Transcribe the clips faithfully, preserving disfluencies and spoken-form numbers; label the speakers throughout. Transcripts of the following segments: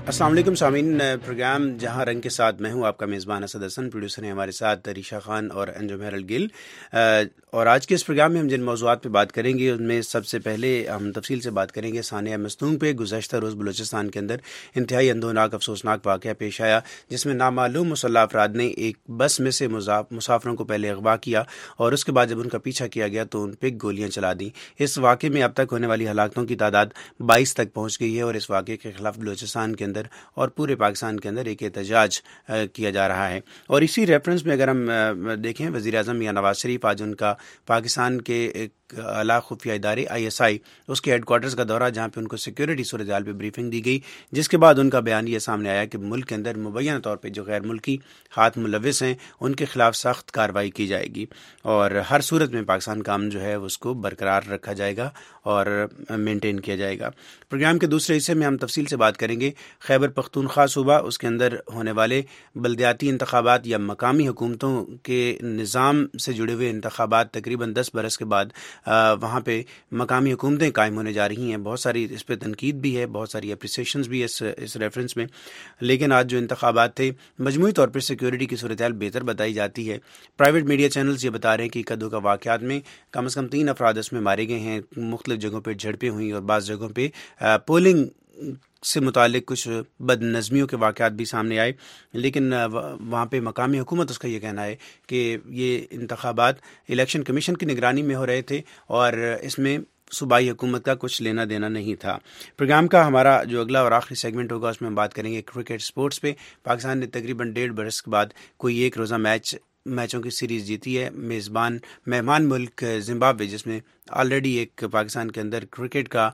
Speaker 1: السلام علیکم سامعین، پروگرام جہاں رنگ کے ساتھ میں ہوں آپ کا میزبان اسد حسن، پروڈیوسر ہیں ہمارے ساتھ ریشا خان اور انجم ہیرل گل۔ اور آج کے اس پروگرام میں ہم جن موضوعات پہ بات کریں گے ان میں سب سے پہلے ہم تفصیل سے بات کریں گے سانحہ مستونگ پہ۔ گزشتہ روز بلوچستان کے اندر انتہائی اندوناک افسوسناک واقعہ پیش آیا جس میں نامعلوم مسلح افراد نے ایک بس میں سے مسافروں کو پہلے اغوا کیا اور اس کے بعد جب ان کا پیچھا کیا گیا تو ان پہ گولیاں چلا دیں۔ اس واقعے میں اب تک ہونے والی ہلاکتوں کی تعداد بائیس تک پہنچ گئی ہے اور اس واقعے کے خلاف بلوچستان کے اندر اور پورے پاکستان کے اندر ایک احتجاج کیا جا رہا ہے۔ اور اسی ریفرنس میں اگر ہم دیکھیں، وزیر اعظم میاں نواز شریف آج ان کا پاکستان کے ایک اعلیٰ خفیہ ادارے آئی ایس آئی اس کے ہیڈ کوارٹرز کا دورہ، جہاں پہ ان کو سیکیورٹی صورتحال پہ بریفنگ دی گئی، جس کے بعد ان کا بیان یہ سامنے آیا کہ ملک کے اندر مبینہ طور پہ جو غیر ملکی ہاتھ ملوث ہیں ان کے خلاف سخت کارروائی کی جائے گی اور ہر صورت میں پاکستان کا امن جو ہے اس کو برقرار رکھا جائے گا اور مینٹین کیا جائے گا۔ پروگرام کے دوسرے حصے میں ہم تفصیل سے بات کریں گے خیبر پختونخوا صوبہ، اس کے اندر ہونے والے بلدیاتی انتخابات یا مقامی حکومتوں کے نظام سے جڑے ہوئے انتخابات تقریباً دس برس کے بعد وہاں پہ مقامی حکومتیں قائم ہونے جا رہی ہیں۔ بہت ساری اس پہ تنقید بھی ہے، بہت ساری اپریسیشنز بھی اس اس ریفرنس میں، لیکن آج جو انتخابات تھے مجموعی طور پر سیکیورٹی کی صورتحال بہتر بتائی جاتی ہے۔ پرائیویٹ میڈیا چینلز یہ بتا رہے ہیں کہ کدو کا واقعات میں کم از کم تین افراد اس میں مارے گئے ہیں، مختلف جگہوں پہ جھڑپیں ہوئیں اور بعض جگہوں پہ پولنگ سے متعلق کچھ بد نظمیوں کے واقعات بھی سامنے آئے، لیکن وہاں پہ مقامی حکومت اس کا یہ کہنا ہے کہ یہ انتخابات الیکشن کمیشن کی نگرانی میں ہو رہے تھے اور اس میں صوبائی حکومت کا کچھ لینا دینا نہیں تھا۔ پروگرام کا ہمارا جو اگلا اور آخری سیگمنٹ ہوگا اس میں ہم بات کریں گے کرکٹ سپورٹس پہ۔ پاکستان نے تقریباً ڈیڑھ برس کے بعد کوئی ایک روزہ میچ میچوں کی سیریز جیتی ہے۔ میزبان مہمان ملک زمبابوے، جس میں آلریڈی ایک پاکستان کے اندر کرکٹ کا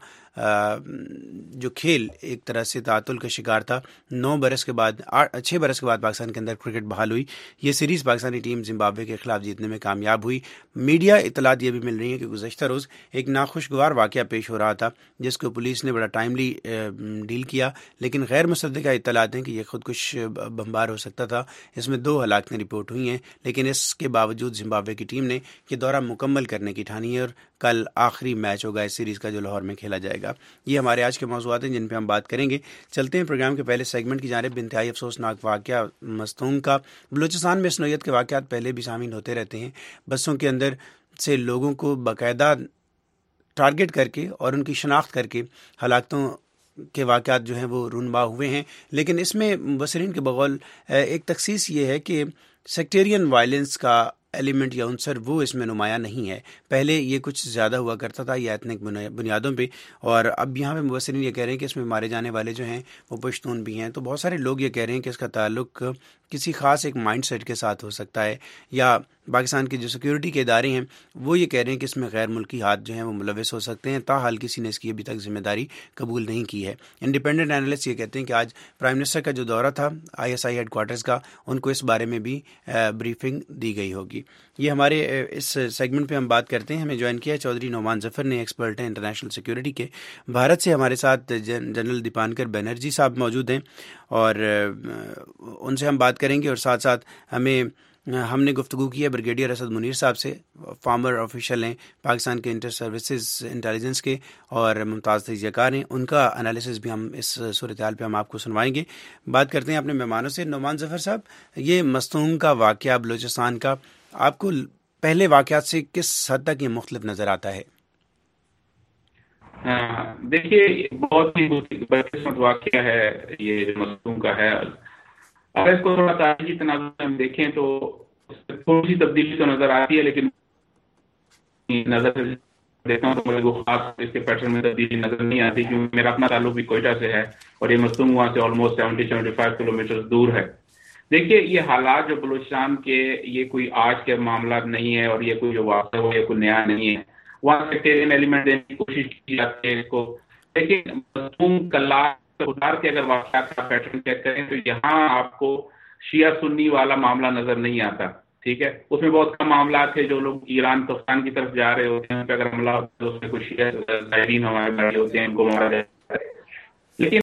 Speaker 1: جو کھیل ایک طرح سے تعطل کا شکار تھا، نو برس کے بعد چھ برس کے بعد پاکستان کے اندر کرکٹ بحال ہوئی۔ یہ سیریز پاکستانی ٹیم زمبابوے کے خلاف جیتنے میں کامیاب ہوئی۔ میڈیا اطلاعات یہ بھی مل رہی ہیں کہ گزشتہ روز ایک ناخوشگوار واقعہ پیش ہو رہا تھا جس کو پولیس نے بڑا ٹائملی ڈیل کیا، لیکن غیر مصدقہ اطلاعات ہیں کہ یہ خودکش بمبار ہو سکتا تھا۔ اس میں دو ہلاکتیں رپورٹ ہوئی ہیں، لیکن اس کے باوجود زمبابوے کی ٹیم نے یہ دورہ مکمل کرنے کی ٹھانی ہے اور کل آخری میچ ہوگا اس سیریز کا جو لاہور میں کھیلا جائے گا۔ یہ ہمارے آج کے موضوعات ہیں جن پہ ہم بات کریں گے۔ چلتے ہیں پروگرام کے پہلے سیگمنٹ کی جانب۔ انتہائی افسوسناک واقعہ مستونگ کا۔ بلوچستان میں اس نوعیت کے واقعات پہلے بھی شامل ہوتے رہتے ہیں۔ بسوں کے اندر سے لوگوں کو باقاعدہ ٹارگٹ کر کے اور ان کی شناخت کر کے ہلاکتوں کے واقعات جو ہیں وہ رونما ہوئے ہیں، لیکن اس میں مبصرین کے بقول ایک تخصیص یہ ہے کہ سیکٹیرین وائلنس کا ایلیمنٹ یا عنصر وہ اس میں نمایاں نہیں ہے۔ پہلے یہ کچھ زیادہ ہوا کرتا تھا یا ایتھنک بنیادوں پہ، اور اب یہاں پہ مبصرین یہ کہہ رہے ہیں کہ اس میں مارے جانے والے جو ہیں وہ پشتون بھی ہیں۔ تو بہت سارے لوگ یہ کہہ رہے ہیں کہ اس کا تعلق کسی خاص ایک مائنڈ سیٹ کے ساتھ ہو سکتا ہے، یا پاکستان کے جو سیکیورٹی کے ادارے ہیں وہ یہ کہہ رہے ہیں کہ اس میں غیر ملکی ہاتھ جو ہیں وہ ملوث ہو سکتے ہیں۔ تاحال کسی نے اس کی ابھی تک ذمہ داری قبول نہیں کی ہے۔ انڈیپینڈنٹ اینالسٹ یہ کہتے ہیں کہ آج پرائم منسٹر کا جو دورہ تھا آئی ایس آئی ہیڈ کوارٹرز کا، ان کو اس بارے میں بھی بریفنگ دی گئی ہوگی۔ یہ ہمارے اس سیگمنٹ پہ ہم بات کرتے ہیں۔ ہمیں جوائن کیا چودھری نعمان ظفر نے، ایکسپرٹ ہیں انٹرنیشنل سیکیورٹی کے۔ بھارت سے ہمارے ساتھ جنرل دیپانکر بنرجی صاحب موجود ہیں اور ان سے ہم بات کریں گے، اور ساتھ ساتھ ہمیں ہم نے گفتگو کی ہے بریگیڈیئر اسد منیر صاحب سے، فارمر آفیشل ہیں پاکستان کے انٹر سروسز انٹیلیجنس کے اور ممتاز تجزیہ کار ہیں۔ ان کا انالیسس بھی ہم اس صورتحال پہ ہم آپ کو سنوائیں گے۔ بات کرتے ہیں اپنے مہمانوں سے۔ نعمان ظفر صاحب، یہ مستونگ کا واقعہ بلوچستان کا آپ کو پہلے واقعات سے کس حد تک یہ مختلف نظر آتا ہے؟
Speaker 2: دیکھیے، بہت ہی بدقسمت واقعہ ہے یہ جو مستونگ کا ہے۔ اگر اس کو تھوڑا تاریخی تناظر میں ہم دیکھیں تو تھوڑی سی تبدیلی تو نظر آتی ہے، لیکن نظر سے دیکھتا ہوں تو مجھے وہ خاص اس کے پیٹرن میں تبدیلی نظر نہیں آتی، کیونکہ میرا اپنا تعلق بھی کوئٹہ سے ہے اور یہ مستونگ وہاں سے almost seventy seventy five kilometre دور ہے۔ دیکھیے، یہ حالات جو بلوچستان کے، یہ کوئی آج کے معاملات نہیں ہے اور یہ کوئی جو واقعہ ہو یہ کوئی نیا نہیں ہے۔ وہاں سیکٹیرین ایلیمنٹ دینے کی کوشش کی جاتی ہے اس کو، لیکن مستونگ کلا اتار کے اگر واقعات کا پیٹرن چیک کریں تو یہاں آپ کو شیعہ سنی والا معاملہ نظر نہیں آتا، ٹھیک ہے۔ اس میں بہت کم معاملات تھے جو لوگ ایران پاکستان کی طرف جا رہے ہوتے ہیں، ان پہ اگر حملہ ہوتا ہے تو اس میں کچھ شیعہ زائرین ہمارے بھائی ہوتے ہیں، ان کو مارا جائے